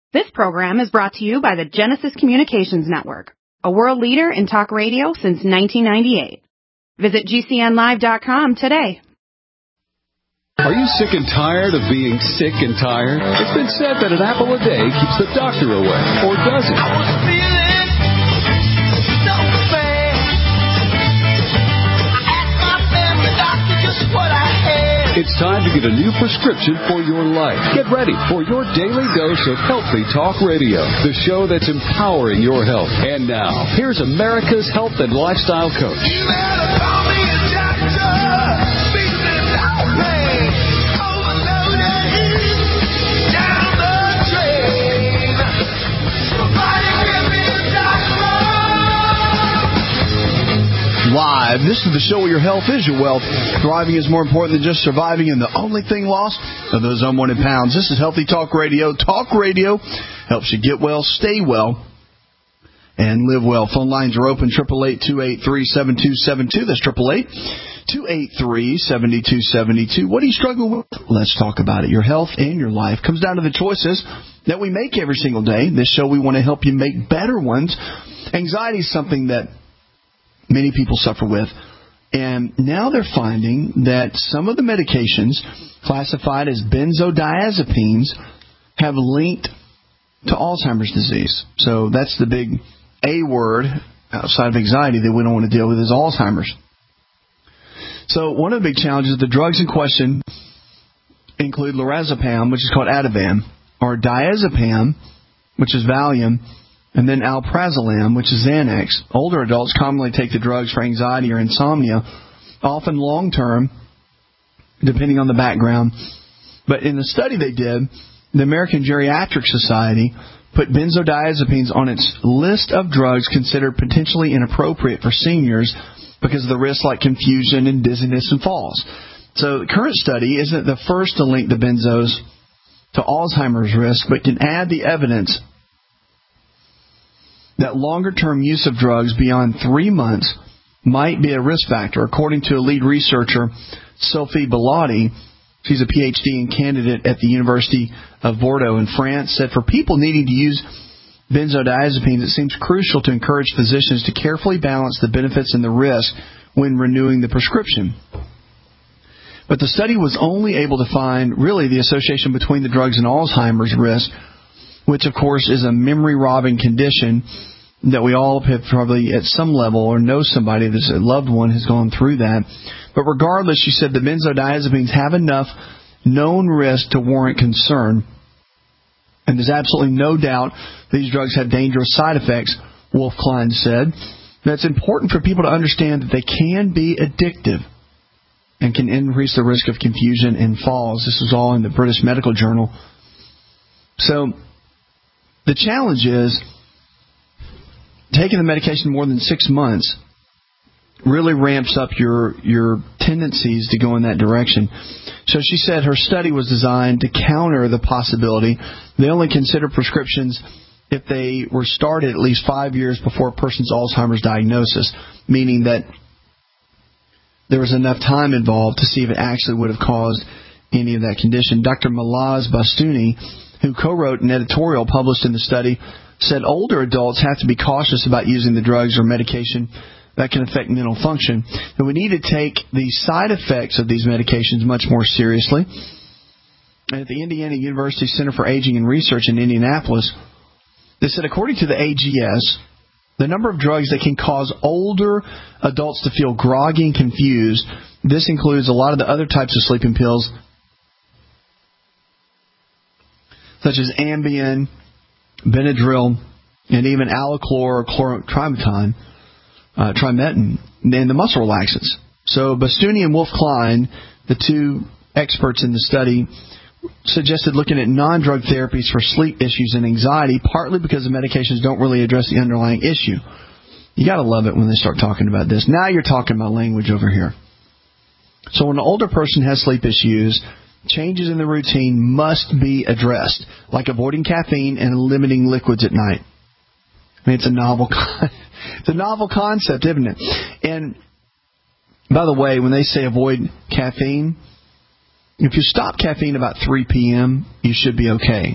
This program is brought to you by the Genesis Communications Network, a world leader in talk radio since 1998. Visit GCNlive.com today. Are you sick and tired of being sick and tired? It's been said that an apple a day keeps the doctor away. Or does it? I was feeling so bad. I asked my family doctor just what I had. It's time to get a new prescription for your life. Get ready for your daily dose of Healthy Talk Radio, the show that's empowering your health. And now, here's America's health and lifestyle coach. You better call me a doctor. Live. This is the show where your health is your wealth. Thriving is more important than just surviving, and the only thing lost are those unwanted pounds. This is Healthy Talk Radio. Talk radio helps you get well, stay well, and live well. Phone lines are open, 888-283-7272. That's 888-283-7272. What are you struggling with? Let's talk about it. Your health and your life comes down to the choices that we make every single day. This show, we want to help you make better ones. Anxiety is something that many people suffer with. And now they're finding that some of the medications classified as benzodiazepines have linked to Alzheimer's disease. So that's the big A word outside of anxiety that we don't want to deal with is Alzheimer's. So one of the big challenges, the drugs in question include lorazepam, which is called Ativan, or diazepam, which is Valium, and then alprazolam, which is Xanax. Older adults commonly take the drugs for anxiety or insomnia, often long-term, depending on the background. But in the study they did, the American Geriatric Society put benzodiazepines on its list of drugs considered potentially inappropriate for seniors because of the risks like confusion and dizziness and falls. So the current study isn't the first to link the benzos to Alzheimer's risk, but can add the evidence that longer-term use of drugs beyond 3 months might be a risk factor. According to a lead researcher, Sophie Bellotti, she's a PhD and candidate at the University of Bordeaux in France, said for people needing to use benzodiazepines, it seems crucial to encourage physicians to carefully balance the benefits and the risk when renewing the prescription. But the study was only able to find, really, the association between the drugs and Alzheimer's risk, which, of course, is a memory-robbing condition that we all have probably at some level or know somebody that's a loved one has gone through that. But regardless, she said the benzodiazepines have enough known risk to warrant concern. And there's absolutely no doubt these drugs have dangerous side effects, Wolf Klein said. That's important for people to understand that they can be addictive and can increase the risk of confusion and falls. This is all in the British Medical Journal. So the challenge is taking the medication more than 6 months really ramps up your tendencies to go in that direction. So she said her study was designed to counter the possibility. They only consider prescriptions if they were started at least 5 years before a person's Alzheimer's diagnosis, meaning that there was enough time involved to see if it actually would have caused any of that condition. Dr. Malaz Bastuni, who co-wrote an editorial published in the study, said older adults have to be cautious about using the drugs or medication that can affect mental function. And we need to take the side effects of these medications much more seriously. And at the Indiana University Center for Aging and Research in Indianapolis, they said according to the AGS, the number of drugs that can cause older adults to feel groggy and confused, this includes a lot of the other types of sleeping pills, such as Ambien, Benadryl, and even Alachlor or chlorotrimeton, Trimetin, and the muscle relaxants. So Bastuni and Wolf Klein, the two experts in the study, suggested looking at non-drug therapies for sleep issues and anxiety, partly because the medications don't really address the underlying issue. You got to love it when they start talking about this. Now you're talking about language over here. So when an older person has sleep issues, changes in the routine must be addressed, like avoiding caffeine and limiting liquids at night. I mean, it's a novel concept, isn't it? And by the way, when they say avoid caffeine, if you stop caffeine about 3 p.m., you should be okay.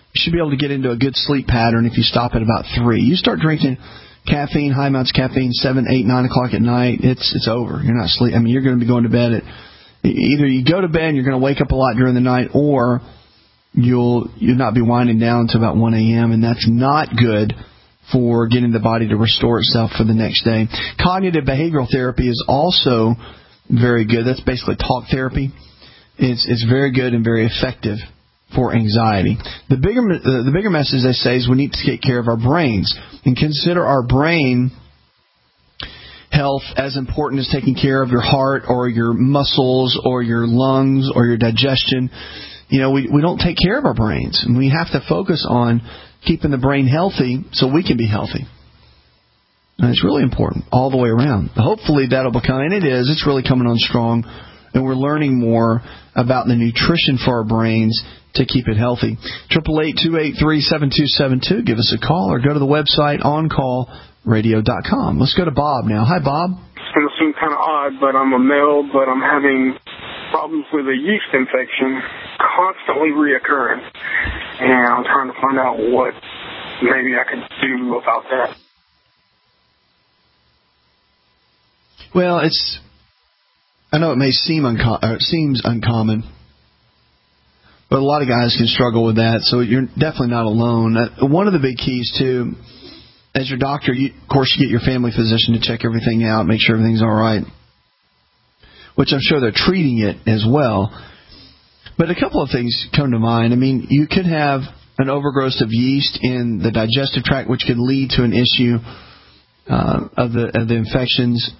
you should be able to get into a good sleep pattern if you stop at about 3. You start drinking caffeine, high amounts of caffeine, 7, 8, 9 o'clock at night, it's over. You're not sleep. I mean, you're going to be going to bed at either you go to bed and you're going to wake up a lot during the night, or you'll not be winding down until about 1 a.m., and that's not good for getting the body to restore itself for the next day. Cognitive behavioral therapy is also very good. That's basically talk therapy. It's very good and very effective for anxiety. The bigger message, they say, is we need to take care of our brains and consider our brain health as important as taking care of your heart or your muscles or your lungs or your digestion. You know, we don't take care of our brains, and we have to focus on keeping the brain healthy so we can be healthy. And it's really important all the way around. Hopefully that'll become, and it is, it's really coming on strong, and we're learning more about the nutrition for our brains to keep it healthy. 888-283-7272. Give us a call or go to the website oncallradio.com. Let's go to Bob now. Hi, Bob. It's going to seem kind of odd, but I'm a male, but I'm having problems with a yeast infection constantly reoccurring, and I'm trying to find out what maybe I could do about that. Well, I know it may seems uncommon, but a lot of guys can struggle with that, so you're definitely not alone. One of the big keys, too, as your doctor, of course, you get your family physician to check everything out, make sure everything's all right, which I'm sure they're treating it as well. But a couple of things come to mind. I mean, you could have an overgrowth of yeast in the digestive tract, which could lead to an issue of the infections.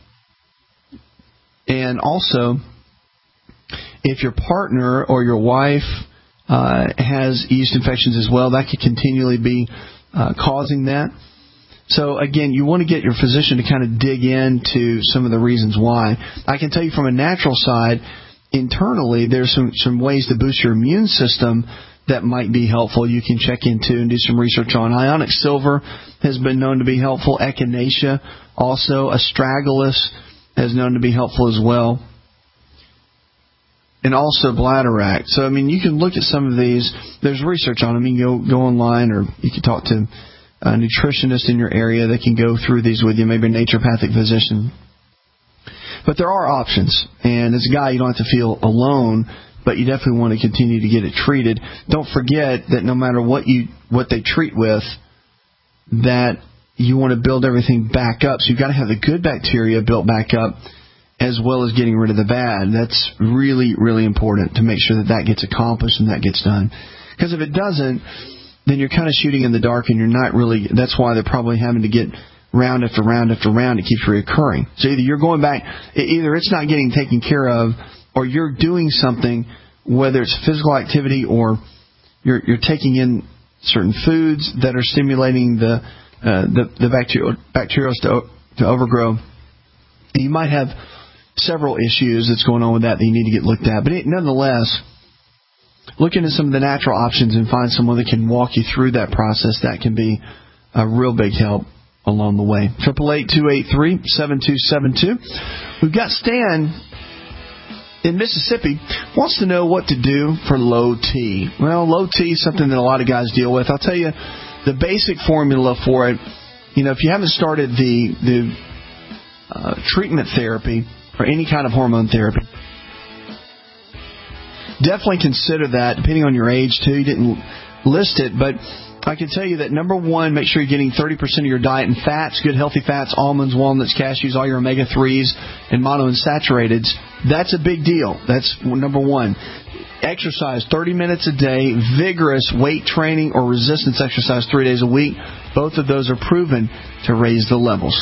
And also, if your partner or your wife has yeast infections as well, that could continually be causing that. So, again, you want to get your physician to kind of dig into some of the reasons why. I can tell you from a natural side, internally, there's some ways to boost your immune system that might be helpful. You can check into and do some research on. Ionic silver has been known to be helpful. Echinacea, also. Astragalus has known to be helpful as well. And also bladderwrack. So, I mean, you can look at some of these. There's research on them. You can go online, or you can talk to a nutritionist in your area that can go through these with you, maybe a naturopathic physician. But there are options. And as a guy, you don't have to feel alone, but you definitely want to continue to get it treated. Don't forget that no matter what they treat with, that you want to build everything back up. So you've got to have the good bacteria built back up as well as getting rid of the bad. That's really, really important to make sure that gets accomplished and that gets done. Because if it doesn't, then you're kind of shooting in the dark, and you're not really. That's why they're probably having to get round after round after round. It keeps reoccurring. So either you're going back, either it's not getting taken care of, or you're doing something, whether it's physical activity or you're taking in certain foods that are stimulating the bacteria to overgrow. And you might have several issues that's going on with that you need to get looked at. But nonetheless, look into some of the natural options and find someone that can walk you through that process. That can be a real big help along the way. 888-283-7272. We've got Stan in Mississippi, wants to know what to do for low T. Well, low T is something that a lot of guys deal with. I'll tell you the basic formula for it. You know, if you haven't started the treatment therapy or any kind of hormone therapy, definitely consider that, depending on your age, too. You didn't list it, but I can tell you that, number one, make sure you're getting 30% of your diet in fats, good healthy fats, almonds, walnuts, cashews, all your omega-3s, and monounsaturated. That's a big deal. That's number one. Exercise 30 minutes a day, vigorous weight training or resistance exercise 3 days a week. Both of those are proven to raise the levels.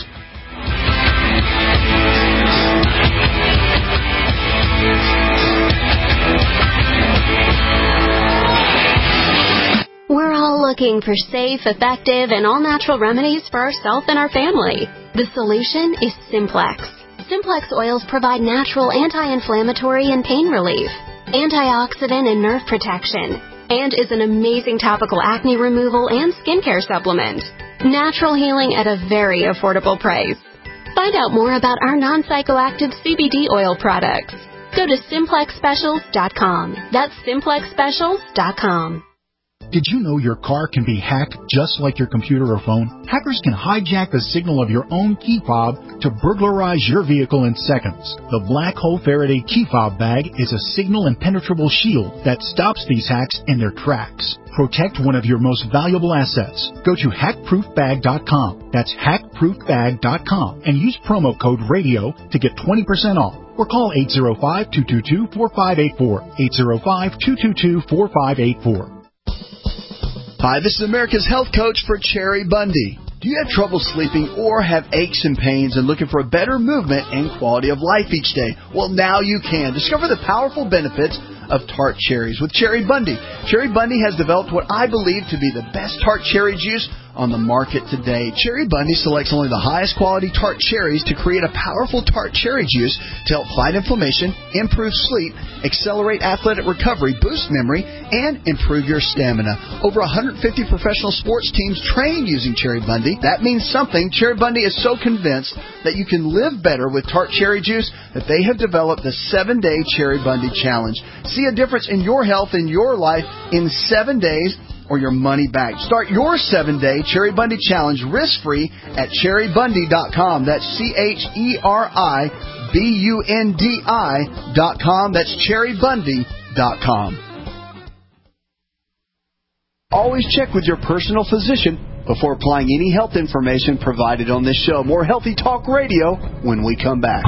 We're all looking for safe, effective, and all-natural remedies for ourselves and our family. The solution is Simplex. Simplex oils provide natural anti-inflammatory and pain relief, antioxidant and nerve protection, and is an amazing topical acne removal and skincare supplement. Natural healing at a very affordable price. Find out more about our non-psychoactive CBD oil products. Go to SimplexSpecials.com. That's SimplexSpecials.com. Did you know your car can be hacked just like your computer or phone? Hackers can hijack the signal of your own key fob to burglarize your vehicle in seconds. The Black Hole Faraday key fob bag is a signal impenetrable shield that stops these hacks in their tracks. Protect one of your most valuable assets. Go to hackproofbag.com. That's hackproofbag.com and use promo code RADIO to get 20% off. Or call 805-222-4584. 805-222-4584. Hi, this is America's Health Coach for Cherry Bundy. Do you have trouble sleeping or have aches and pains and looking for a better movement and quality of life each day? Well, now you can. Discover the powerful benefits of tart cherries with Cherry Bundy. Cherry Bundy has developed what I believe to be the best tart cherry juice on the market today. Cherry Bundy selects only the highest quality tart cherries to create a powerful tart cherry juice to help fight inflammation, improve sleep, accelerate athletic recovery, boost memory, and improve your stamina. Over 150 professional sports teams train using Cherry Bundy. That means something. Cherry Bundy is so convinced that you can live better with tart cherry juice that they have developed the 7-Day Cherry Bundy Challenge. See a difference in your health and your life in 7 days, or your money back. Start your 7-Day Cherry Bundy Challenge risk-free at cherrybundy.com. That's CHERIBUNDI.com. That's cherrybundy.com. Always check with your personal physician before applying any health information provided on this show. More Healthy Talk Radio when we come back.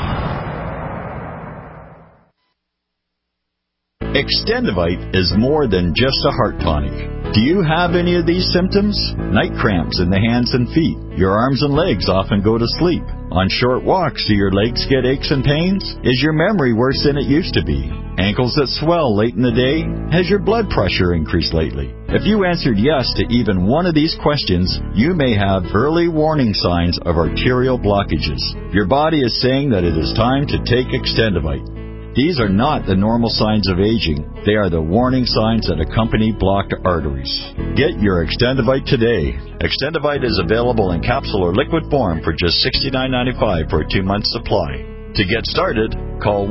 Extendivite is more than just a heart tonic. Do you have any of these symptoms? Night cramps in the hands and feet. Your arms and legs often go to sleep. On short walks, do your legs get aches and pains? Is your memory worse than it used to be? Ankles that swell late in the day? Has your blood pressure increased lately? If you answered yes to even one of these questions, you may have early warning signs of arterial blockages. Your body is saying that it is time to take Extendivite. These are not the normal signs of aging. They are the warning signs that accompany blocked arteries. Get your Extendivite today. Extendivite is available in capsule or liquid form for just $69.95 for a 2-month supply. To get started, call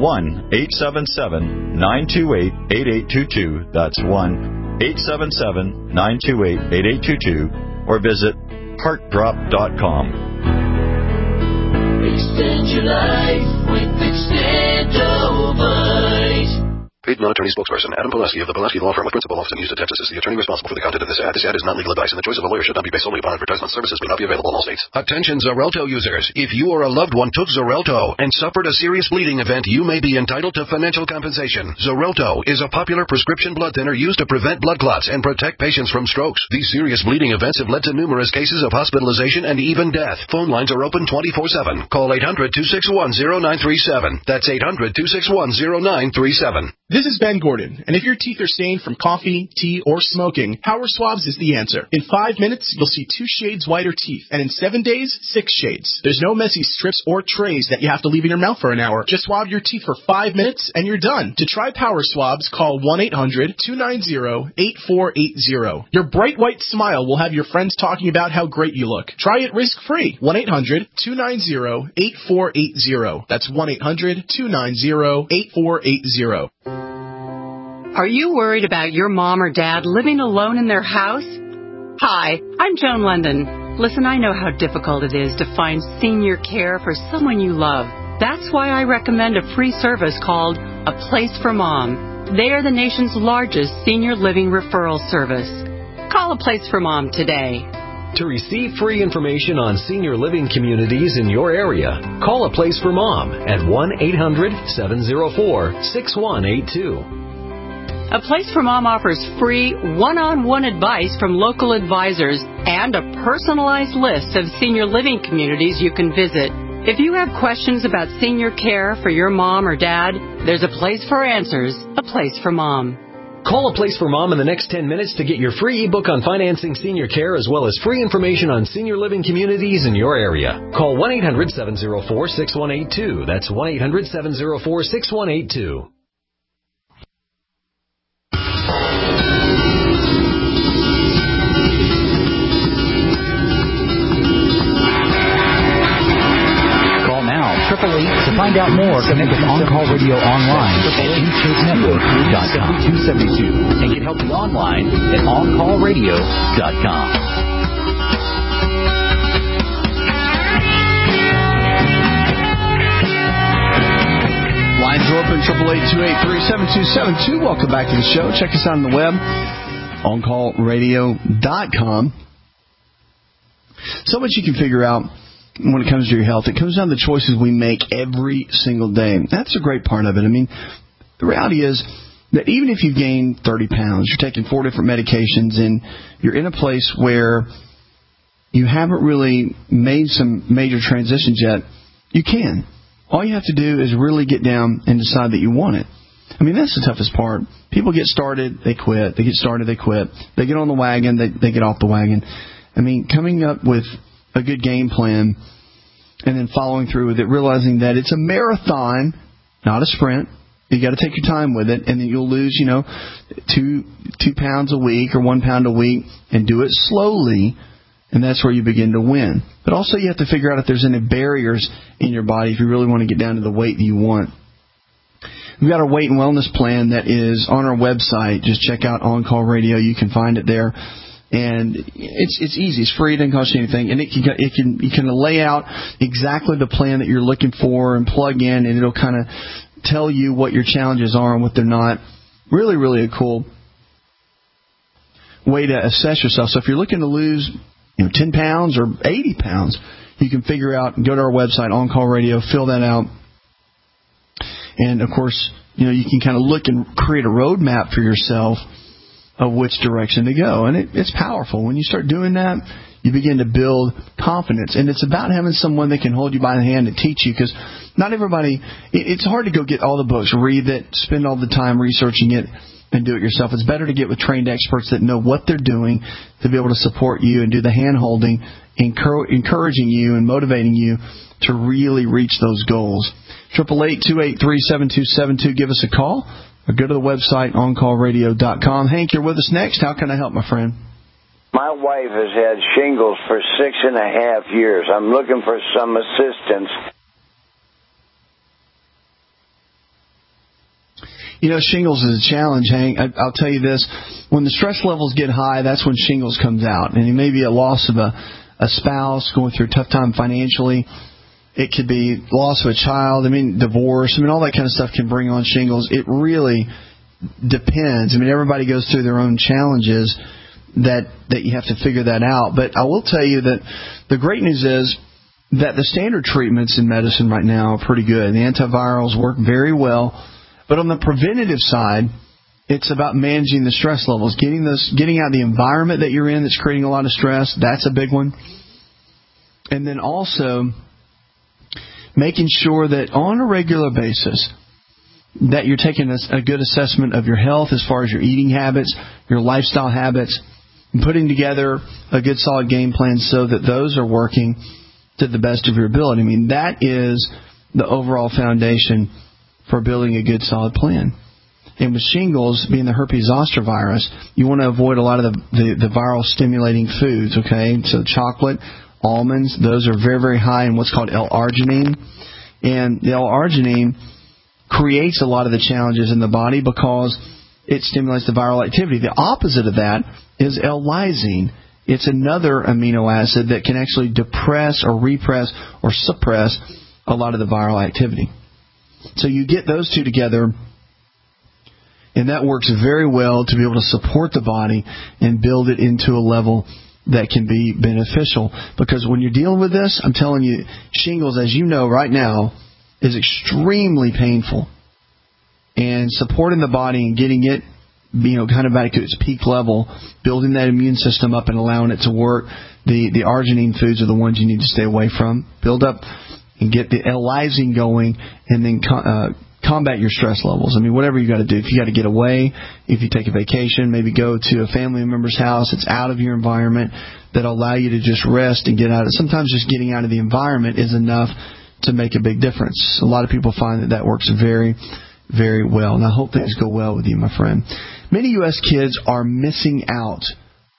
1-877-928-8822. That's 1-877-928-8822. Or visit heartdrop.com. Extend your life with Extendivite. Paid non-attorney spokesperson Adam Pulaski of the Pulaski Law Firm with principal office in Houston, Texas is the attorney responsible for the content of this ad. This ad is not legal advice, and the choice of a lawyer should not be based solely upon advertisement. Services may not be available in all states. Attention Xarelto users. If you or a loved one took Xarelto and suffered a serious bleeding event, you may be entitled to financial compensation. Xarelto is a popular prescription blood thinner used to prevent blood clots and protect patients from strokes. These serious bleeding events have led to numerous cases of hospitalization and even death. Phone lines are open 24/7. Call 800-261-0937. That's 800-261-0937. This is Ben Gordon, and if your teeth are stained from coffee, tea, or smoking, Power Swabs is the answer. In 5 minutes, you'll see 2 shades whiter teeth, and in 7 days, 6 shades. There's no messy strips or trays that you have to leave in your mouth for an hour. Just swab your teeth for 5 minutes, and you're done. To try Power Swabs, call 1-800-290-8480. Your bright white smile will have your friends talking about how great you look. Try it risk-free. 1-800-290-8480. That's 1-800-290-8480. Are you worried about your mom or dad living alone in their house? Hi, I'm Joan London. Listen, I know how difficult it is to find senior care for someone you love. That's why I recommend a free service called A Place for Mom. They are the nation's largest senior living referral service. Call A Place for Mom today. To receive free information on senior living communities in your area, call A Place for Mom at 1-800-704-6182. A Place for Mom offers free one-on-one advice from local advisors and a personalized list of senior living communities you can visit. If you have questions about senior care for your mom or dad, there's a place for answers, A Place for Mom. Call A Place for Mom in the next 10 minutes to get your free ebook on financing senior care as well as free information on senior living communities in your area. Call 1-800-704-6182. That's 1-800-704-6182. To find out more, connect with On Call Radio online at InShapeNetwork.com 272 and get help online at OnCallRadio.com. Lines are open, 888-283-7272. Welcome back to the show. Check us out on the web, OnCallRadio.com. So much you can figure out when it comes to your health. It comes down to the choices we make every single day. That's a great part of it. I mean, the reality is that even if you've gained 30 pounds, you're taking 4 different medications, and you're in a place where you haven't really made some major transitions yet, you can. All you have to do is really get down and decide that you want it. I mean, that's the toughest part. People get started, they quit. They get started, they quit. They get on the wagon, they get off the wagon. I mean, coming up with a good game plan and then following through with it, realizing that it's a marathon, not a sprint. You got to take your time with it, and then you'll lose, 2 pounds a week or 1 pound a week, and do it slowly. And that's where you begin to win. But also you have to figure out if there's any barriers in your body if you really want to get down to the weight that you want. We've got our weight and wellness plan that is on our website. Just check out On Call Radio. You can find it there. And it's easy. It's free. It doesn't cost you anything. And you can lay out exactly the plan that you're looking for and plug in, and it'll kind of tell you what your challenges are and what they're not. Really, really a cool way to assess yourself. So if you're looking to lose 10 pounds or 80 pounds, you can figure out and go to our website, On Call Radio, fill that out. And, of course, you can kind of look and create a roadmap for yourself of which direction to go. And it's powerful. When you start doing that, you begin to build confidence. And it's about having someone that can hold you by the hand and teach you, because not everybody, it's hard to go get all the books, read it, spend all the time researching it, and do it yourself. It's better to get with trained experts that know what they're doing to be able to support you and do the hand-holding, encouraging you and motivating you to really reach those goals. 888-283-7272. Give us a call or go to the website, OnCallRadio.com. Hank, you're with us next. How can I help, my friend? My wife has had shingles for 6.5 years. I'm looking for some assistance. Shingles is a challenge, Hank. I'll tell you this. When the stress levels get high, that's when shingles comes out. And it may be a loss of a spouse, going through a tough time financially. It could be loss of a child. Divorce. All that kind of stuff can bring on shingles. It really depends. Everybody goes through their own challenges that you have to figure that out. But I will tell you that the great news is that the standard treatments in medicine right now are pretty good. The antivirals work very well. But on the preventative side, it's about managing the stress levels, getting out of the environment that you're in that's creating a lot of stress. That's a big one. And then also making sure that on a regular basis that you're taking a good assessment of your health as far as your eating habits, your lifestyle habits, and putting together a good solid game plan so that those are working to the best of your ability. That is the overall foundation for building a good, solid plan. And with shingles, being the herpes zoster virus, you want to avoid a lot of the viral stimulating foods, okay? So chocolate, almonds, those are very, very high in what's called L-arginine. And the L-arginine creates a lot of the challenges in the body because it stimulates the viral activity. The opposite of that is L-lysine. It's another amino acid that can actually depress or repress or suppress a lot of the viral activity. So you get those two together, and that works very well to be able to support the body and build it into a level that can be beneficial. Because when you're dealing with this, I'm telling you, shingles, as you know right now, is extremely painful. And supporting the body and getting it, kind of back to its peak level, building that immune system up and allowing it to work, the arginine foods are the ones you need to stay away from. Build up and get the L-lysine going, and then combat your stress levels. Whatever you got to do. If you got to get away, if you take a vacation, maybe go to a family member's house. It's out of your environment that'll allow you to just rest and get out of it. Sometimes just getting out of the environment is enough to make a big difference. A lot of people find that works very, very well. And I hope things go well with you, my friend. Many U.S. kids are missing out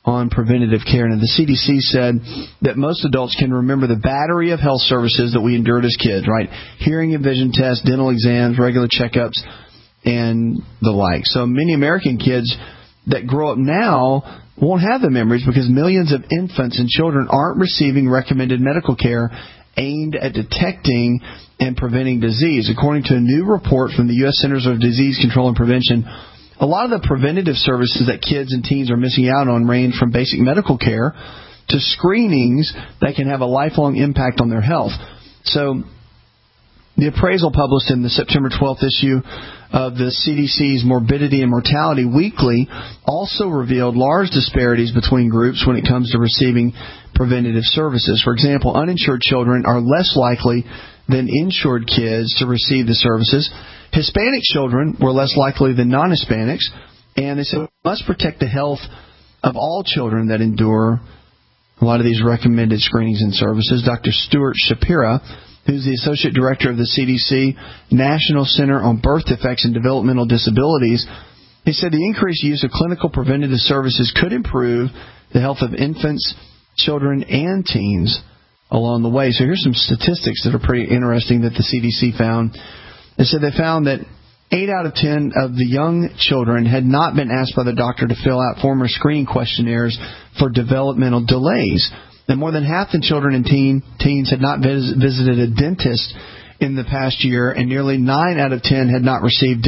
on preventative care. And the CDC said that most adults can remember the battery of health services that we endured as kids, right? Hearing and vision tests, dental exams, regular checkups, and the like. So many American kids that grow up now won't have the memories because millions of infants and children aren't receiving recommended medical care aimed at detecting and preventing disease. According to a new report from the U.S. Centers for Disease Control and Prevention, a lot of the preventative services that kids and teens are missing out on range from basic medical care to screenings that can have a lifelong impact on their health. So the appraisal published in the September 12th issue of the CDC's Morbidity and Mortality Weekly also revealed large disparities between groups when it comes to receiving preventative services. For example, uninsured children are less likely than insured kids to receive the services. Hispanic children were less likely than non-Hispanics, and they said we must protect the health of all children that endure a lot of these recommended screenings and services. Dr. Stuart Shapira, who's the Associate Director of the CDC National Center on Birth Defects and Developmental Disabilities, he said the increased use of clinical preventative services could improve the health of infants, children, and teens along the way. So here's some statistics that are pretty interesting that the CDC found. They said they found that 8 out of 10 of the young children had not been asked by the doctor to fill out former screening questionnaires for developmental delays. And more than half the children and teens had not visited a dentist in the past year, and nearly 9 out of 10 had not received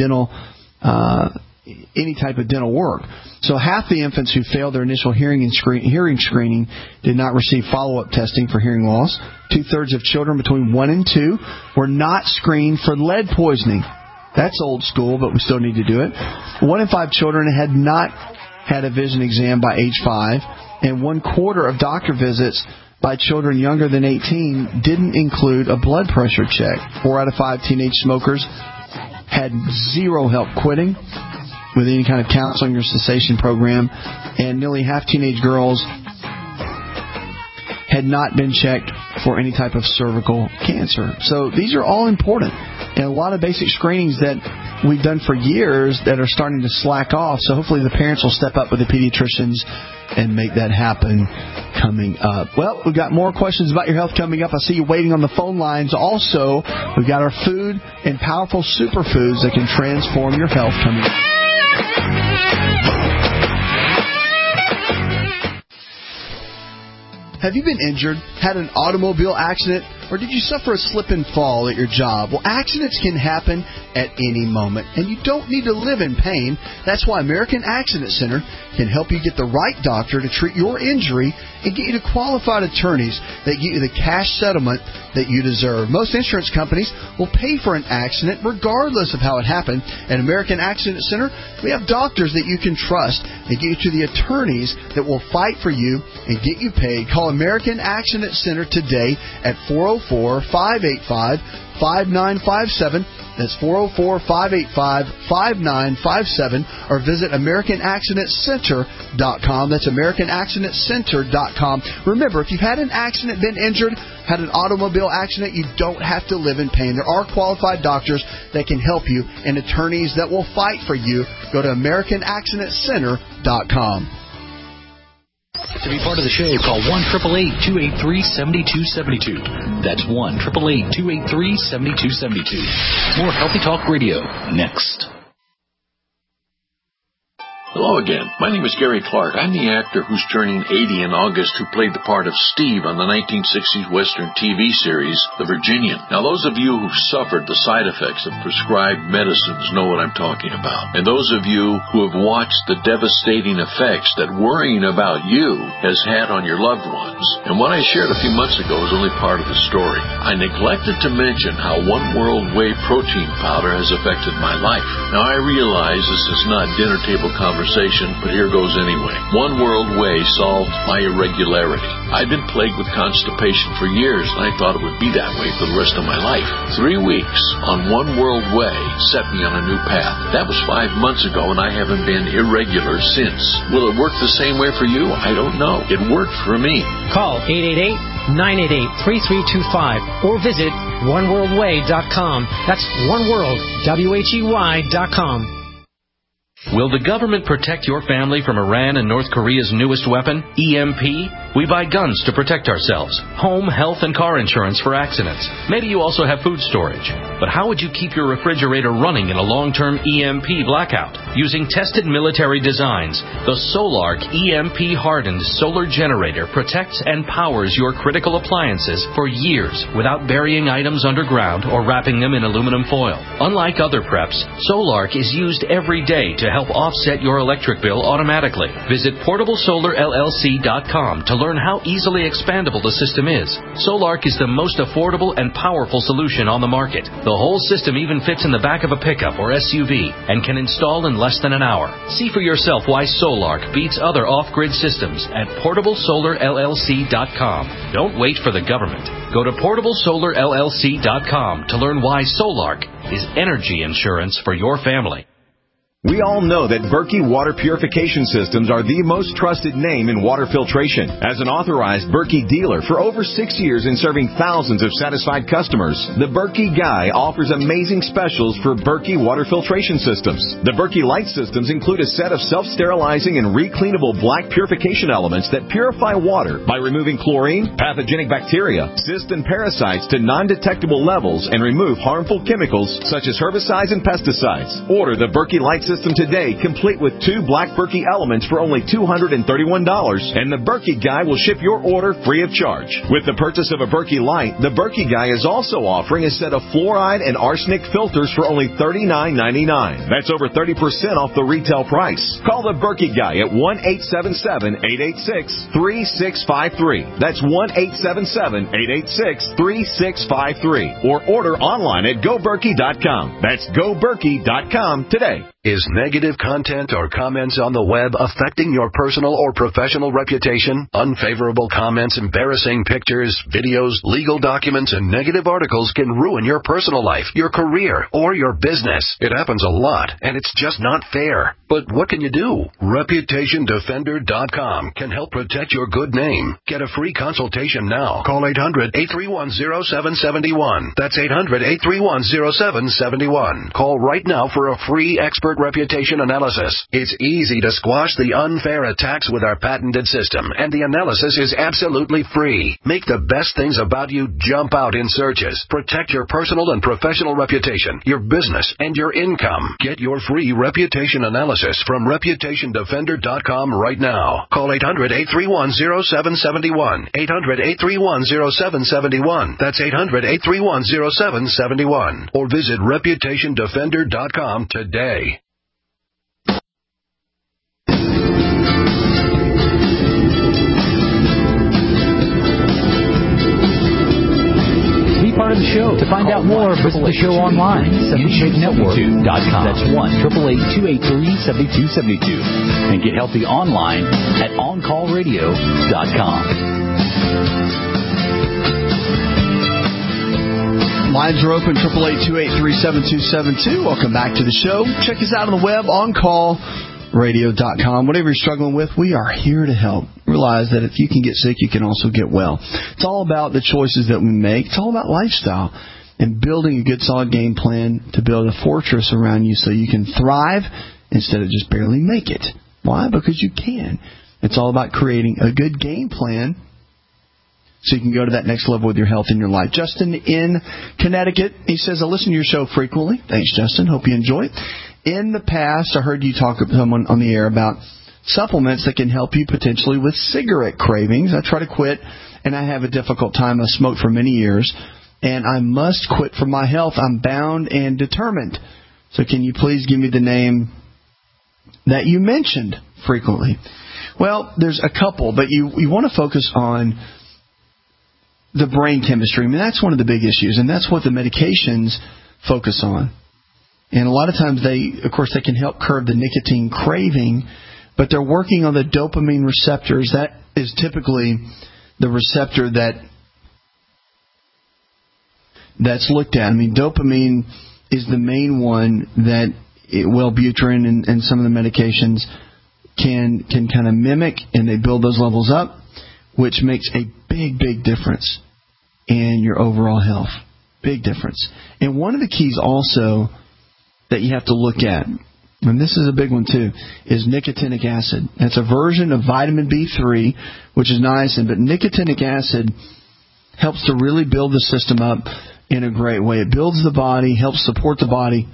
any type of dental work. So half the infants who failed their initial hearing screening did not receive follow-up testing for hearing loss. 2/3 of children between 1 and 2 were not screened for lead poisoning. That's old school, but we still need to do it. 1 in 5 children had not had a vision exam by age 5, and 1/4 of doctor visits by children younger than 18 didn't include a blood pressure check. 4 out of 5 teenage smokers had zero help quitting with any kind of counseling or cessation program, and nearly half teenage girls had not been checked for any type of cervical cancer. So these are all important, and a lot of basic screenings that we've done for years that are starting to slack off. So hopefully the parents will step up with the pediatricians and make that happen coming up. Well, we've got more questions about your health coming up. I see you waiting on the phone lines. Also, we've got our food and powerful superfoods that can transform your health coming up. Have you been injured, had an automobile accident, or did you suffer a slip and fall at your job? Well, accidents can happen at any moment, and you don't need to live in pain. That's why American Accident Center can help you get the right doctor to treat your injury and get you to qualified attorneys that get you the cash settlement that you deserve. Most insurance companies will pay for an accident regardless of how it happened. At American Accident Center, we have doctors that you can trust and get you to the attorneys that will fight for you and get you paid. Call American Accident Center today at 404-585-5957. That's 404-585-5957, or visit AmericanAccidentCenter.com. That's AmericanAccidentCenter.com. Remember, if you've had an accident, been injured, had an automobile accident, you don't have to live in pain. There are qualified doctors that can help you and attorneys that will fight for you. Go to AmericanAccidentCenter.com. To be part of the show, call 1-888-283-7272. That's 1-888-283-7272. More Healthy Talk Radio next. Hello again. My name is Gary Clark. I'm the actor who's turning 80 in August who played the part of Steve on the 1960s Western TV series, The Virginian. Now, those of you who've suffered the side effects of prescribed medicines know what I'm talking about. And those of you who have watched the devastating effects that worrying about you has had on your loved ones. And what I shared a few months ago is only part of the story. I neglected to mention how One World Whey protein powder has affected my life. Now, I realize this is not dinner table conversation, but here goes anyway. One World Whey solved my irregularity. I'd been plagued with constipation for years, and I thought it would be that way for the rest of my life. 3 weeks on One World Whey set me on a new path. That was 5 months ago, and I haven't been irregular since. Will it work the same way for you? I don't know. It worked for me. Call 888-988-3325 or visit oneworldwhey.com. That's oneworld, WHEY.com. Will the government protect your family from Iran and North Korea's newest weapon, EMP? We buy guns to protect ourselves, home, health, and car insurance for accidents. Maybe you also have food storage. But how would you keep your refrigerator running in a long-term EMP blackout? Using tested military designs, the Solark EMP-hardened solar generator protects and powers your critical appliances for years without burying items underground or wrapping them in aluminum foil. Unlike other preps, Solark is used every day to help offset your electric bill automatically. Visit PortableSolarLLC.com to learn how easily expandable the system is. Solark is the most affordable and powerful solution on the market. The whole system even fits in the back of a pickup or SUV and can install in less than an hour. See for yourself why Solark beats other off-grid systems at PortableSolarLLC.com. Don't wait for the government. Go to PortableSolarLLC.com to learn why Solark is energy insurance for your family. We all know that Berkey Water Purification Systems are the most trusted name in water filtration. As an authorized Berkey dealer for over 6 years and serving thousands of satisfied customers, the Berkey Guy offers amazing specials for Berkey Water Filtration Systems. The Berkey Light Systems include a set of self-sterilizing and recleanable black purification elements that purify water by removing chlorine, pathogenic bacteria, cysts, and parasites to non-detectable levels and remove harmful chemicals such as herbicides and pesticides. Order the Berkey Light System today, complete with 2 black Berkey elements for only $231, and the Berkey Guy will ship your order free of charge. With the purchase of a Berkey Light, the Berkey Guy is also offering a set of fluoride and arsenic filters for only $39.99. That's over 30% off the retail price. Call the Berkey Guy at 1-877-886-3653. That's 1-877-886-3653. Or order online at GoBerkey.com. That's GoBerkey.com today. Is negative content or comments on the web affecting your personal or professional reputation? Unfavorable comments, embarrassing pictures, videos, legal documents, and negative articles can ruin your personal life, your career, or your business. It happens a lot, and it's just not fair. But what can you do? ReputationDefender.com can help protect your good name. Get a free consultation now. Call 800-831-0771. That's 800-831-0771. Call right now for a free expert reputation analysis. It's easy to squash the unfair attacks with our patented system, and the analysis is absolutely free. Make the best things about you jump out in searches. Protect your personal and professional reputation, your business, and your income. Get your free reputation analysis from ReputationDefender.com right now. Call 800-831-0771. 800-831-0771. That's 800-831-0771. Or visit ReputationDefender.com today. Part of the show. To find out more, visit the show online, InShapeNetwork.com. That's 1-888-283-7272. And get healthy online at OnCallRadio.com. Lines are open, 888-283-7272. Welcome back to the show. Check us out on the web, OnCallRadio.com. Whatever you're struggling with, we are here to help. Realize that if you can get sick, you can also get well. It's all about the choices that we make. It's all about lifestyle and building a good, solid game plan to build a fortress around you so you can thrive instead of just barely make it. Why? Because you can. It's all about creating a good game plan so you can go to that next level with your health and your life. Justin in Connecticut, he says, I listen to your show frequently. Thanks, Justin. Hope you enjoy it. In the past, I heard you talk to someone on the air about supplements that can help you potentially with cigarette cravings. I try to quit, and I have a difficult time. I smoked for many years, and I must quit for my health. I'm bound and determined. So can you please give me the name that you mentioned frequently? Well, there's a couple, but you want to focus on the brain chemistry. I mean, that's one of the big issues, and that's what the medications focus on. And a lot of times they can help curb the nicotine craving, but they're working on the dopamine receptors. That is typically the receptor that's looked at. I mean, dopamine is the main one that Wellbutrin and some of the medications can kind of mimic, and they build those levels up, which makes a big, big difference in your overall health. Big difference. And one of the keys also that you have to look at and this is a big one too, is nicotinic acid. It's a version of vitamin B3, which is niacin, but nicotinic acid helps to really build the system up in a great way. It builds the body, helps support the body.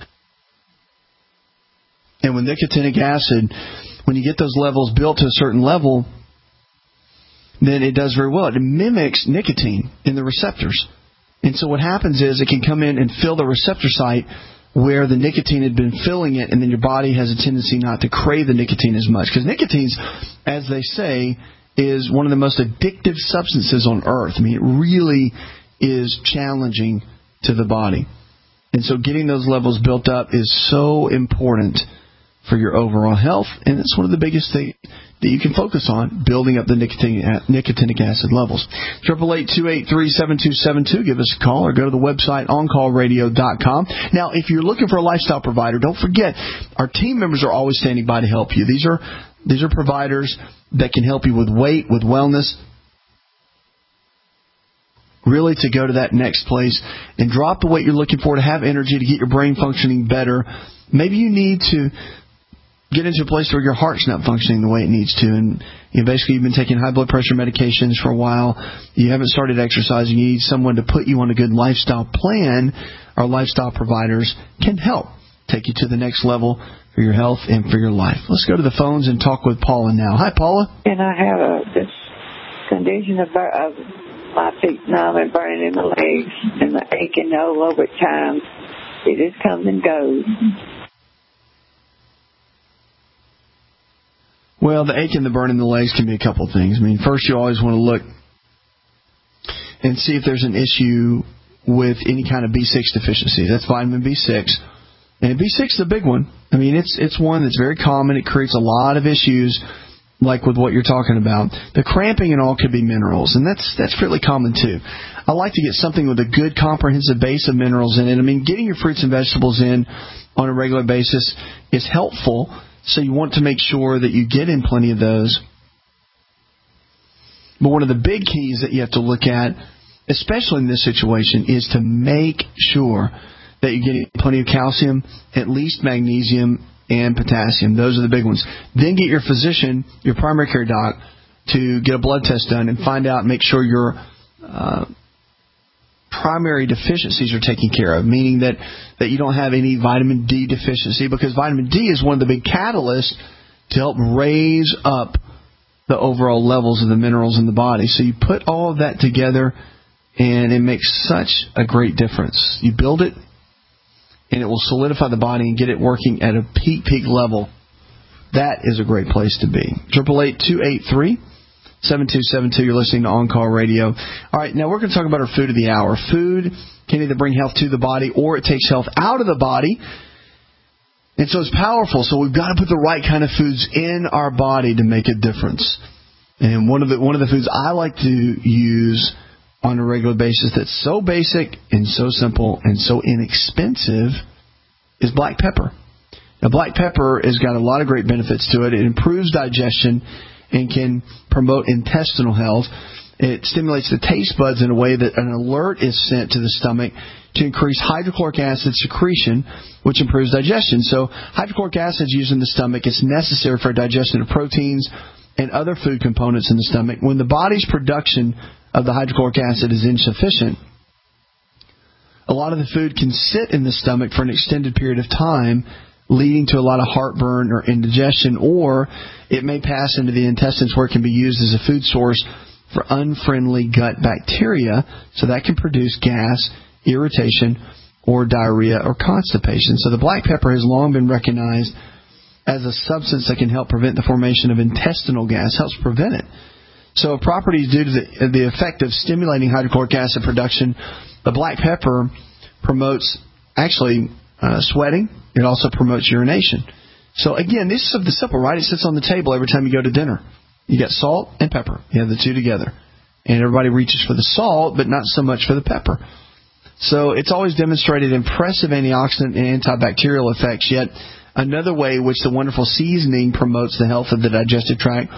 And with nicotinic acid, when you get those levels built to a certain level, then it does very well. It mimics nicotine in the receptors. And so what happens is it can come in and fill the receptor site where the nicotine had been filling it, and then your body has a tendency not to crave the nicotine as much. Because nicotine, as they say, is one of the most addictive substances on earth. I mean, it really is challenging to the body. And so getting those levels built up is so important for your overall health, and it's one of the biggest things that you can focus on, building up the nicotinic acid levels. 888-283-7272. Give us a call or go to the website oncallradio.com. Now, if you're looking for a lifestyle provider, don't forget our team members are always standing by to help you. These are providers that can help you with weight, with wellness, really to go to that next place and drop the weight you're looking for, to have energy, to get your brain functioning better. Maybe you need to get into a place where your heart's not functioning the way it needs to, and basically you've been taking high blood pressure medications for a while, you haven't started exercising, you need someone to put you on a good lifestyle plan. Our lifestyle providers can help take you to the next level for your health and for your life. Let's go to the phones and talk with Paula now. Hi, Paula. And I have this condition of my feet numb and burning in the legs and the aching all over time. It just comes and goes. Well, the ache and the burn in the legs can be a couple of things. I mean, first you always want to look and see if there's an issue with any kind of B6 deficiency. That's vitamin B6. And B6 is a big one. I mean, it's one that's very common. It creates a lot of issues, like with what you're talking about. The cramping and all could be minerals, and that's fairly common too. I like to get something with a good comprehensive base of minerals in it. I mean, getting your fruits and vegetables in on a regular basis is helpful. So you want to make sure that you get in plenty of those. But one of the big keys that you have to look at, especially in this situation, is to make sure that you get plenty of calcium, at least magnesium and potassium. Those are the big ones. Then get your physician, your primary care doc, to get a blood test done and find out, make sure your primary deficiencies are taken care of, meaning that you don't have any vitamin D deficiency, because vitamin D is one of the big catalysts to help raise up the overall levels of the minerals in the body. So you put all of that together, and it makes such a great difference. You build it, and it will solidify the body and get it working at a peak level. That is a great place to be. 888-283-7272. You're listening to On Call Radio. All right, now we're going to talk about our food of the hour. Food can either bring health to the body or it takes health out of the body. And so it's powerful. So we've got to put the right kind of foods in our body to make a difference. And one of the foods I like to use on a regular basis that's so basic and so simple and so inexpensive is black pepper. Now, black pepper has got a lot of great benefits to it. It improves digestion and can promote intestinal health. It stimulates the taste buds in a way that an alert is sent to the stomach to increase hydrochloric acid secretion, which improves digestion. So hydrochloric acid is used in the stomach. It's necessary for digestion of proteins and other food components in the stomach. When the body's production of the hydrochloric acid is insufficient, a lot of the food can sit in the stomach for an extended period of time, leading to a lot of heartburn or indigestion, or it may pass into the intestines where it can be used as a food source for unfriendly gut bacteria, so that can produce gas, irritation, or diarrhea or constipation. So the black pepper has long been recognized as a substance that can help prevent the formation of intestinal gas, helps prevent it. So properties due to the effect of stimulating hydrochloric acid production, the black pepper promotes sweating. It also promotes urination. So again, this is something simple, right? It sits on the table every time you go to dinner. You got salt and pepper. You have the two together. And everybody reaches for the salt, but not so much for the pepper. So it's always demonstrated impressive antioxidant and antibacterial effects. Yet another way which the wonderful seasoning promotes the health of the digestive tract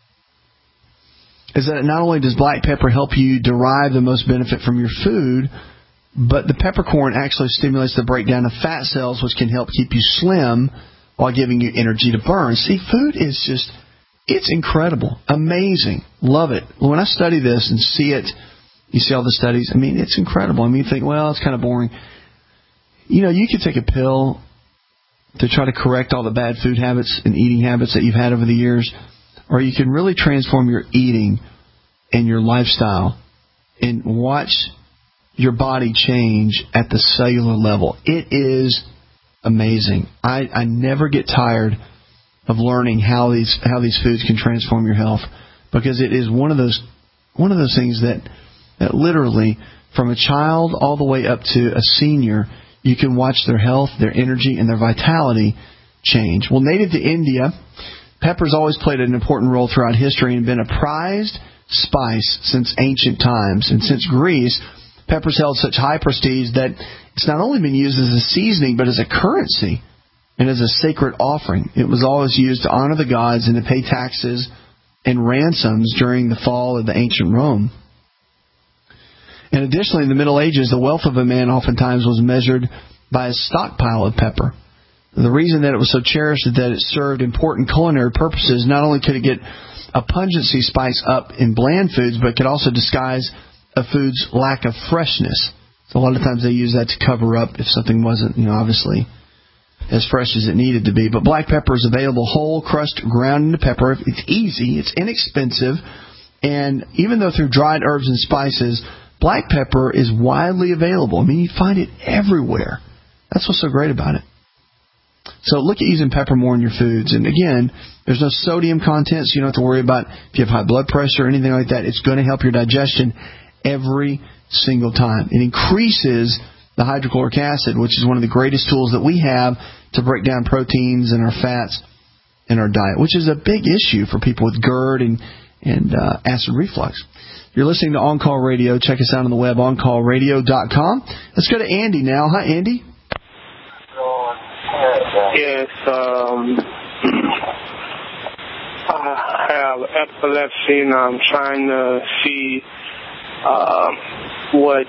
is that not only does black pepper help you derive the most benefit from your food, but the peppercorn actually stimulates the breakdown of fat cells, which can help keep you slim while giving you energy to burn. See, food is just, it's incredible, amazing, love it. When I study this and see it, you see all the studies, I mean, it's incredible. I mean, you think, well, it's kind of boring. You know, you could take a pill to try to correct all the bad food habits and eating habits that you've had over the years, or you can really transform your eating and your lifestyle and watch your body change at the cellular level. It is amazing. I never get tired of learning how these foods can transform your health, because it is one of those things that literally, from a child all the way up to a senior, you can watch their health, their energy, and their vitality change. Well, native to India, pepper's always played an important role throughout history and been a prized spice since ancient times. And since Greece, pepper's held such high prestige that it's not only been used as a seasoning, but as a currency and as a sacred offering. It was always used to honor the gods and to pay taxes and ransoms during the fall of the ancient Rome. And additionally, in the Middle Ages, the wealth of a man oftentimes was measured by a stockpile of pepper. The reason that it was so cherished is that it served important culinary purposes. Not only could it get a pungency spice up in bland foods, but it could also disguise a food's lack of freshness. So a lot of times they use that to cover up if something wasn't, obviously as fresh as it needed to be. But black pepper is available whole, crushed, ground into pepper. It's easy, it's inexpensive, and even though through dried herbs and spices, black pepper is widely available. I mean, you find it everywhere. That's what's so great about it. So look at using pepper more in your foods. And again, there's no sodium content, so you don't have to worry about if you have high blood pressure or anything like that. It's going to help your digestion every single time. It increases the hydrochloric acid, which is one of the greatest tools that we have to break down proteins and our fats in our diet, which is a big issue for people with GERD and acid reflux. You're listening to On Call Radio. Check us out on the web, oncallradio.com. Let's go to Andy now. Hi, Andy. Yes, I have epilepsy, and I'm trying to see what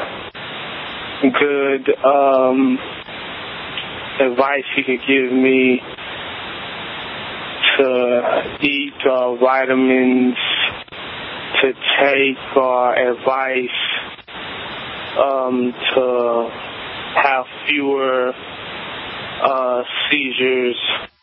good advice you could give me to eat, vitamins to take, or advice to have fewer seizures.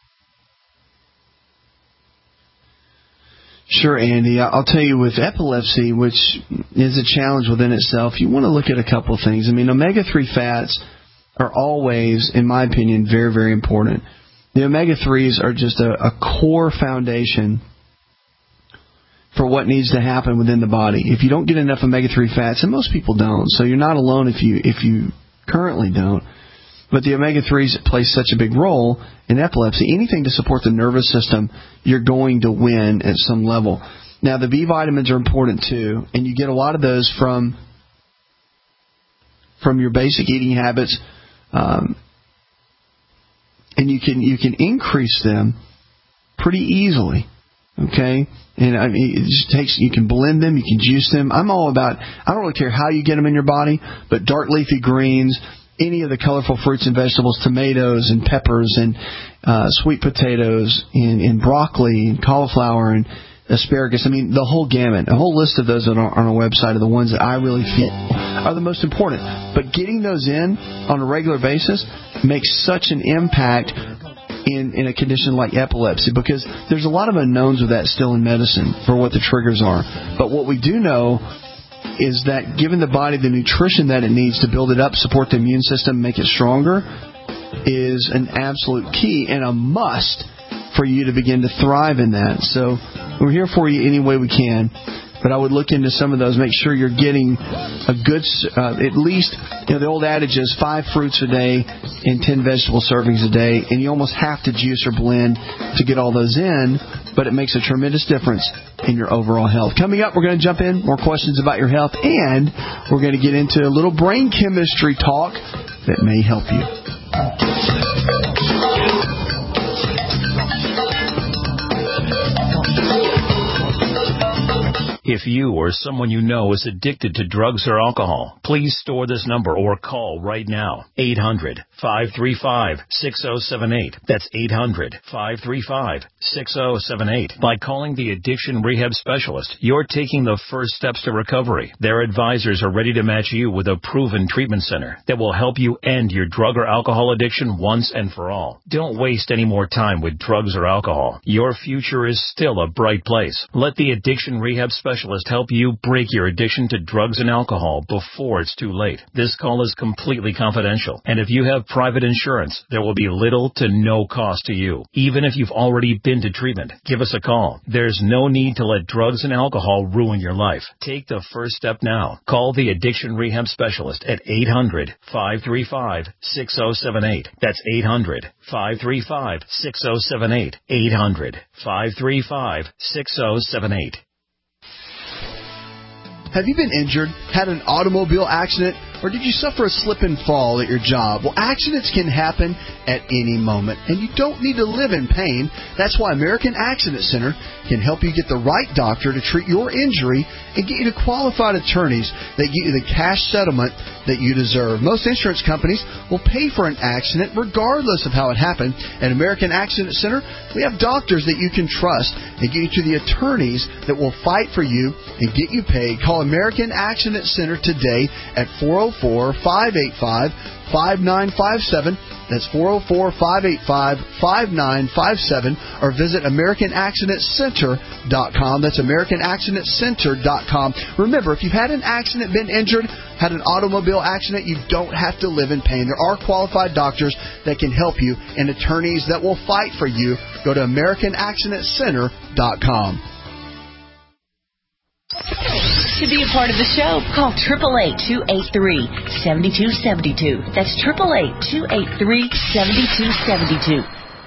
Sure, Andy. I'll tell you, with epilepsy, which is a challenge within itself, you want to look at a couple of things. I mean, omega-3 fats are always, in my opinion, very, very important. The omega-3s are just a core foundation for what needs to happen within the body. If you don't get enough omega-3 fats, and most people don't, so you're not alone if you currently don't, but the omega-3s play such a big role in epilepsy. Anything to support the nervous system, you're going to win at some level. Now, the B vitamins are important too, and you get a lot of those from your basic eating habits, and you can increase them pretty easily. Okay, and I mean, it just takes. You can blend them, you can juice them. I'm all about. I don't really care how you get them in your body, but dark leafy greens, any of the colorful fruits and vegetables, tomatoes and peppers and sweet potatoes and broccoli and cauliflower and asparagus. I mean, the whole gamut, a whole list of those on our website are the ones that I really feel are the most important. But getting those in on a regular basis makes such an impact in a condition like epilepsy, because there's a lot of unknowns with that still in medicine for what the triggers are. But what we do know is that giving the body the nutrition that it needs to build it up, support the immune system, make it stronger, is an absolute key and a must for you to begin to thrive in that. So we're here for you any way we can. But I would look into some of those. Make sure you're getting a good, at least, the old adage is 5 fruits a day and 10 vegetable servings a day. And you almost have to juice or blend to get all those in. But it makes a tremendous difference in your overall health. Coming up, we're going to jump in, more questions about your health. And we're going to get into a little brain chemistry talk that may help you. If you or someone you know is addicted to drugs or alcohol, please store this number or call right now. 800-535-6078. That's 800-535-6078. By calling the Addiction Rehab Specialist, you're taking the first steps to recovery. Their advisors are ready to match you with a proven treatment center that will help you end your drug or alcohol addiction once and for all. Don't waste any more time with drugs or alcohol. Your future is still a bright place. Let the Addiction Rehab Specialist help you break your addiction to drugs and alcohol before it's too late. This call is completely confidential, and if you have private insurance, there will be little to no cost to you. Even if you've already been to treatment, give us a call. There's no need to let drugs and alcohol ruin your life. Take the first step now. Call the Addiction Rehab Specialist at 800-535-6078. That's 800-535-6078. 800-535-6078. Have you been injured, had an automobile accident, or did you suffer a slip and fall at your job? Well, accidents can happen at any moment, and you don't need to live in pain. That's why American Accident Center can help you get the right doctor to treat your injury and get you to qualified attorneys that get you the cash settlement that you deserve. Most insurance companies will pay for an accident regardless of how it happened. At American Accident Center, we have doctors that you can trust and get you to the attorneys that will fight for you and get you paid. Call American Accident Center today at 404-585-5957. That's 404-585-5957. Or visit AmericanAccidentCenter.com. That's AmericanAccidentCenter.com. Remember, if you've had an accident, been injured, had an automobile accident, you don't have to live in pain. There are qualified doctors that can help you and attorneys that will fight for you. Go to AmericanAccidentCenter.com. To be a part of the show, call 888-283-7272. That's 888-283-7272.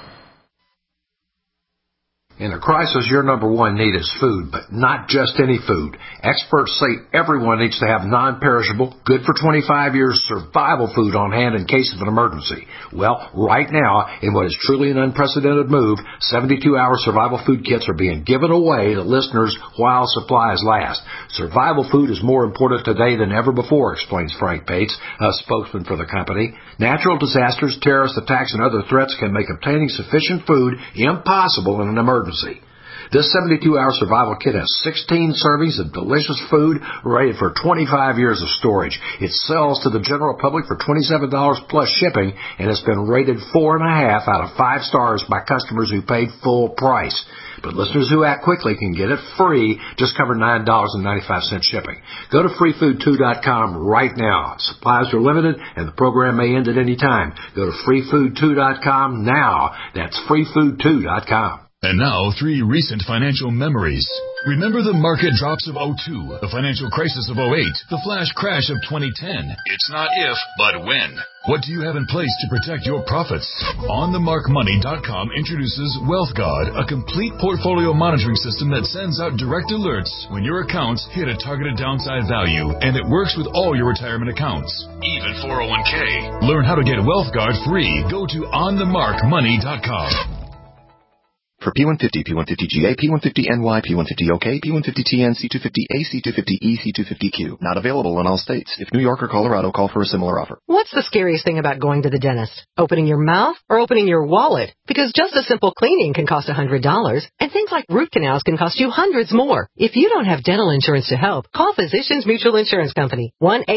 In a crisis, your number one need is food, but not just any food. Experts say everyone needs to have non-perishable, good for 25 years survival food on hand in case of an emergency. Well, right now, in what is truly an unprecedented move, 72-hour survival food kits are being given away to listeners while supplies last. Survival food is more important today than ever before, explains Frank Bates, a spokesman for the company. Natural disasters, terrorist attacks, and other threats can make obtaining sufficient food impossible in an emergency. This 72-hour survival kit has 16 servings of delicious food rated for 25 years of storage. It sells to the general public for $27 plus shipping, and it's been rated 4.5 out of 5 stars by customers who paid full price. But listeners who act quickly can get it free, just cover $9.95 shipping. Go to freefood2.com right now. Supplies are limited, and the program may end at any time. Go to freefood2.com now. That's freefood2.com. And now, 3 recent financial memories. Remember the market drops of 2002, the financial crisis of 2008, the flash crash of 2010. It's not if, but when. What do you have in place to protect your profits? OnTheMarkMoney.com introduces WealthGuard, a complete portfolio monitoring system that sends out direct alerts when your accounts hit a targeted downside value, and it works with all your retirement accounts, even 401k. Learn how to get WealthGuard free. Go to OnTheMarkMoney.com. For P150, P150GA, P150NY, P150OK, P150TN, C250A, C250E, C250Q. Not available in all states. If New York or Colorado, call for a similar offer. What's the scariest thing about going to the dentist? Opening your mouth or opening your wallet? Because just a simple cleaning can cost $100, and things like root canals can cost you hundreds more. If you don't have dental insurance to help, call Physicians Mutual Insurance Company,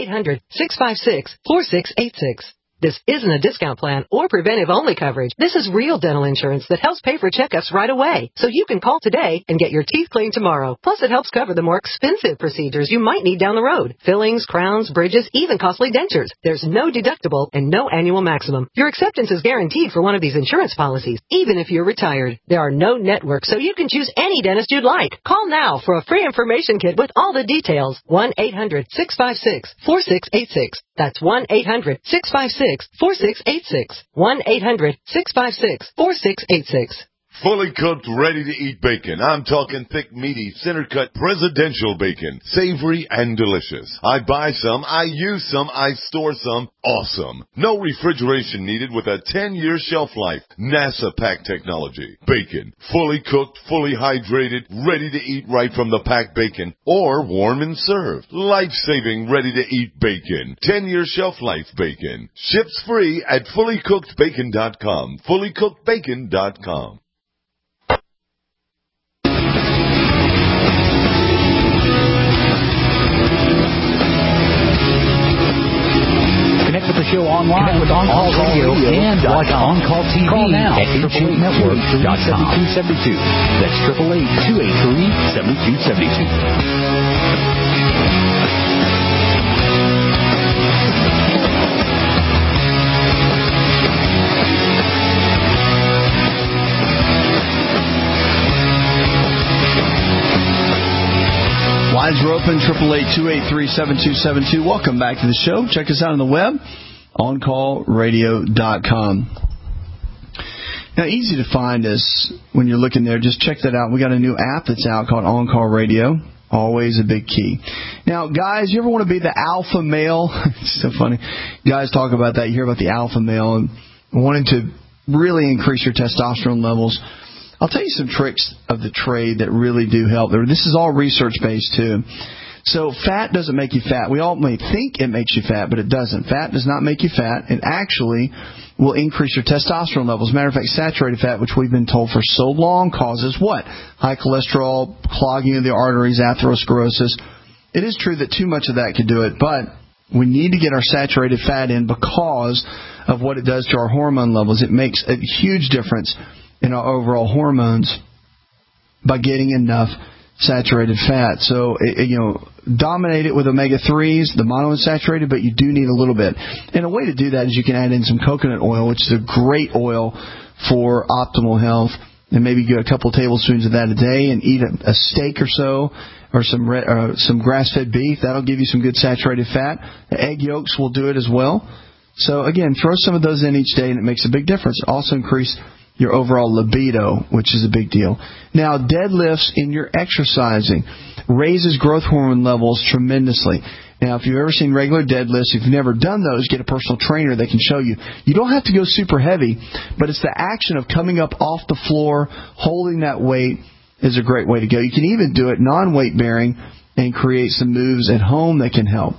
1-800-656-4686. This isn't a discount plan or preventive-only coverage. This is real dental insurance that helps pay for checkups right away. So you can call today and get your teeth cleaned tomorrow. Plus, it helps cover the more expensive procedures you might need down the road. Fillings, crowns, bridges, even costly dentures. There's no deductible and no annual maximum. Your acceptance is guaranteed for one of these insurance policies, even if you're retired. There are no networks, so you can choose any dentist you'd like. Call now for a free information kit with all the details. 1-800-656-4686. That's 1-800-656-4686. 1-800-656-4686. Fully cooked, ready-to-eat bacon. I'm talking thick, meaty, center-cut presidential bacon. Savory and delicious. I buy some, I use some, I store some. Awesome. No refrigeration needed with a 10-year shelf life. NASA pack technology. Bacon. Fully cooked, fully hydrated, ready to eat right from the packed bacon. Or warm and served. Life-saving, ready-to-eat bacon. 10-year shelf life bacon. Ships free at fullycookedbacon.com. Fullycookedbacon.com. Connect with the show online with On-Call Radio and watch On-Call TV at 888network.com. 7272. That's 888-283-7272. Lines are open, 888-283-7272. Welcome back to the show. Check us out on the web, oncallradio.com. Now, easy to find us when you're looking there. Just check that out. We got a new app that's out called On Call Radio. Always a big key. Now, guys, you ever want to be the alpha male? It's so funny. Guys talk about that. You hear about the alpha male and wanting to really increase your testosterone levels. I'll tell you some tricks of the trade that really do help. This is all research-based, too. So fat doesn't make you fat. We all may think it makes you fat, but it doesn't. Fat does not make you fat. It actually will increase your testosterone levels. Matter of fact, saturated fat, which we've been told for so long, causes what? High cholesterol, clogging of the arteries, atherosclerosis. It is true that too much of that could do it, but we need to get our saturated fat in because of what it does to our hormone levels. It makes a huge difference in our overall hormones by getting enough saturated fat. So, dominate it with omega-3s, the monounsaturated, but you do need a little bit. And a way to do that is you can add in some coconut oil, which is a great oil for optimal health. And maybe get a couple tablespoons of that a day and eat a steak or so, or some grass-fed beef. That'll give you some good saturated fat. The egg yolks will do it as well. So, again, throw some of those in each day, and it makes a big difference. Also increase your overall libido, which is a big deal. Now, deadlifts in your exercising raises growth hormone levels tremendously. Now, if you've ever seen regular deadlifts, if you've never done those, get a personal trainer that can show you. You don't have to go super heavy, but it's the action of coming up off the floor, holding that weight is a great way to go. You can even do it non-weight bearing and create some moves at home that can help.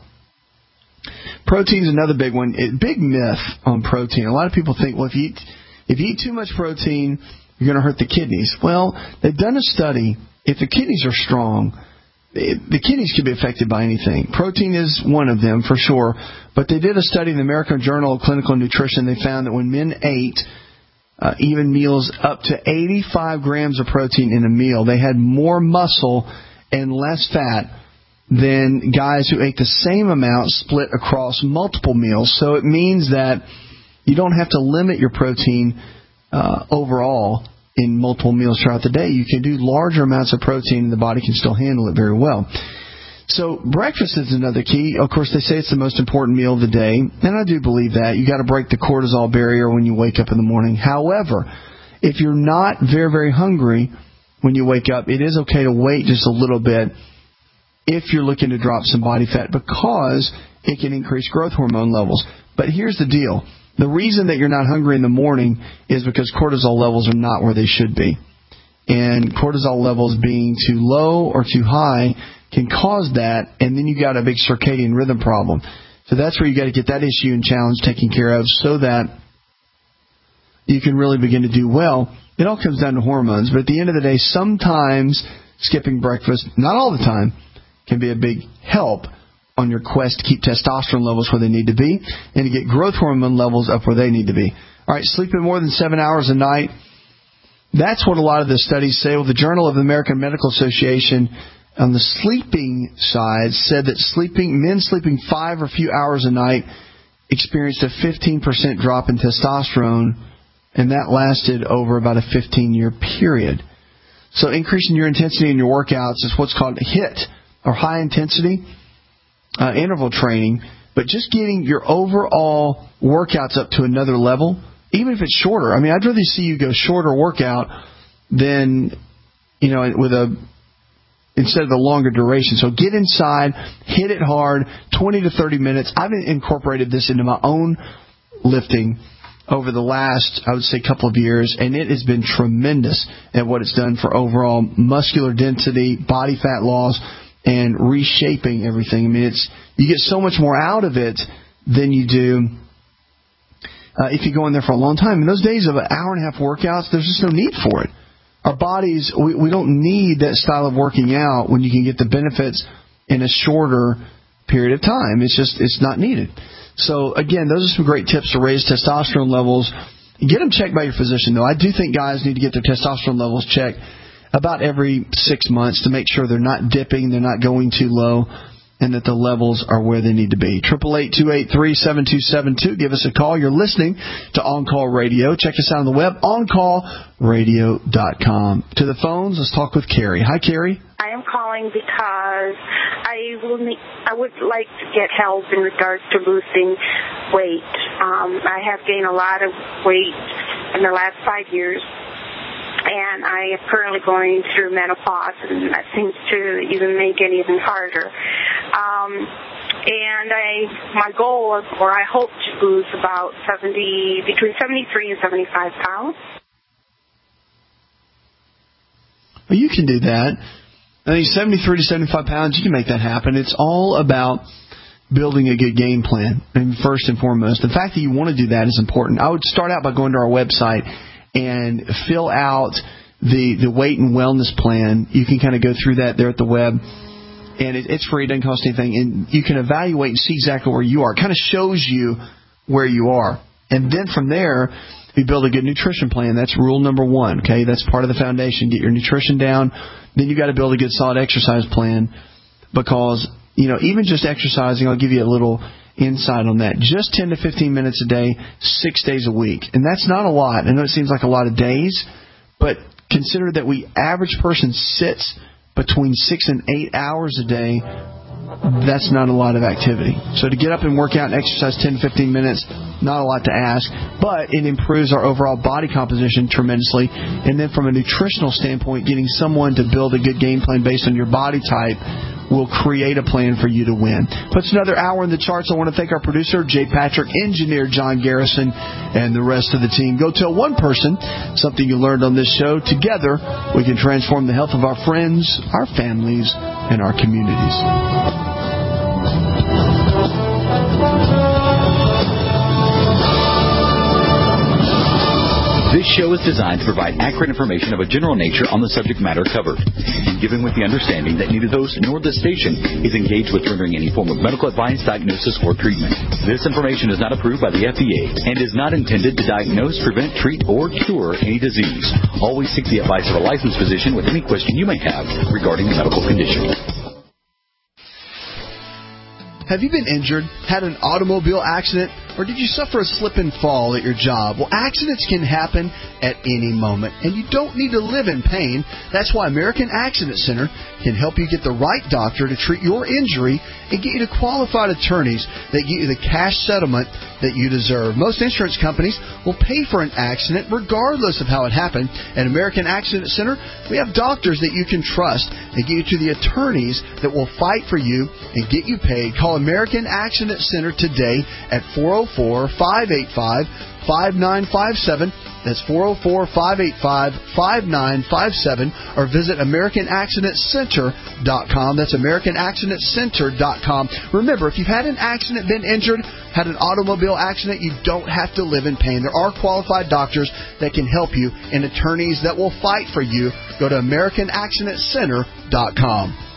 Protein's another big one. Big myth on protein. A lot of people think, well, if you eat too much protein, you're going to hurt the kidneys. Well, they've done a study. If the kidneys are strong, the kidneys can be affected by anything. Protein is one of them, for sure. But they did a study in the American Journal of Clinical Nutrition. They found that when men ate even meals up to 85 grams of protein in a meal, they had more muscle and less fat than guys who ate the same amount split across multiple meals. So it means that you don't have to limit your protein overall in multiple meals throughout the day. You can do larger amounts of protein and the body can still handle it very well. So breakfast is another key. Of course, they say it's the most important meal of the day, and I do believe that. You got to break the cortisol barrier when you wake up in the morning. However, if you're not very, very hungry when you wake up, it is okay to wait just a little bit if you're looking to drop some body fat because it can increase growth hormone levels. But here's the deal. The reason that you're not hungry in the morning is because cortisol levels are not where they should be. And cortisol levels being too low or too high can cause that, and then you got a big circadian rhythm problem. So that's where you got to get that issue and challenge taken care of so that you can really begin to do well. It all comes down to hormones, but at the end of the day, sometimes skipping breakfast, not all the time, can be a big help on your quest to keep testosterone levels where they need to be and to get growth hormone levels up where they need to be. All right, sleeping more than 7 hours a night, that's what a lot of the studies say. Well, the Journal of the American Medical Association on the sleeping side said that men sleeping 5 or few hours a night experienced a 15% drop in testosterone, and that lasted over about a 15-year period. So increasing your intensity in your workouts is what's called HIIT, or high intensity interval training, but just getting your overall workouts up to another level, even if it's shorter. I mean, I'd rather see you go shorter workout than, instead of the longer duration. So get inside, hit it hard, 20 to 30 minutes. I've incorporated this into my own lifting over the last, I would say, couple of years, and it has been tremendous at what it's done for overall muscular density, body fat loss, and reshaping everything. I mean, you get so much more out of it than you do if you go in there for a long time. In those days of an hour and a half workouts, there's just no need for it. Our bodies, we don't need that style of working out when you can get the benefits in a shorter period of time. It's not needed. So, again, those are some great tips to raise testosterone levels. Get them checked by your physician, though. I do think guys need to get their testosterone levels checked about every 6 months to make sure they're not dipping, they're not going too low, and that the levels are where they need to be. 888-283-7272. Give us a call. You're listening to On Call Radio. Check us out on the web, oncallradio.com. To the phones, let's talk with Carrie. Hi, Carrie. I am calling because I would like to get help in regards to losing weight. I have gained a lot of weight in the last 5 years, and I am currently going through menopause, and that seems to even make it even harder. And my goal, or I hope to lose about between 73 and 75 pounds. Well, you can do that. I think 73 to 75 pounds, you can make that happen. It's all about building a good game plan, and first and foremost. The fact that you want to do that is important. I would start out by going to our website and fill out the weight and wellness plan. You can kind of go through that there at the web, and it's free. It doesn't cost anything, and you can evaluate and see exactly where you are. It kind of shows you where you are, and then from there, you build a good nutrition plan. That's rule number one. Okay, that's part of the foundation. Get your nutrition down. Then you got to build a good solid exercise plan, because even just exercising, I'll give you a little insight on that. Just 10 to 15 minutes a day, 6 days a week. And that's not a lot. I know it seems like a lot of days, but consider that average person sits between 6 and 8 hours a day. That's not a lot of activity. So to get up and work out and exercise 10 to 15 minutes, not a lot to ask, but it improves our overall body composition tremendously. And then from a nutritional standpoint, getting someone to build a good game plan based on your body type will create a plan for you to win. Puts another hour in the charts. I want to thank our producer, Jay Patrick, engineer John Garrison, and the rest of the team. Go tell one person something you learned on this show. Together, we can transform the health of our friends, our families, and our communities. This show is designed to provide accurate information of a general nature on the subject matter covered, and given with the understanding that neither the host nor the station is engaged with rendering any form of medical advice, diagnosis, or treatment. This information is not approved by the FDA and is not intended to diagnose, prevent, treat, or cure any disease. Always seek the advice of a licensed physician with any question you may have regarding a medical condition. Have you been injured, had an automobile accident, or did you suffer a slip and fall at your job? Well, accidents can happen at any moment, and you don't need to live in pain. That's why American Accident Center can help you get the right doctor to treat your injury and get you to qualified attorneys that get you the cash settlement that you deserve. Most insurance companies will pay for an accident regardless of how it happened. At American Accident Center, we have doctors that you can trust and get you to the attorneys that will fight for you and get you paid. Call American Accident Center today at 404-585-5957. That's 404-585-5957, or visit AmericanAccidentCenter.com. That's AmericanAccidentCenter.com. Remember, if you've had an accident, been injured, had an automobile accident, you don't have to live in pain. There are qualified doctors that can help you and attorneys that will fight for you. Go to AmericanAccidentCenter.com.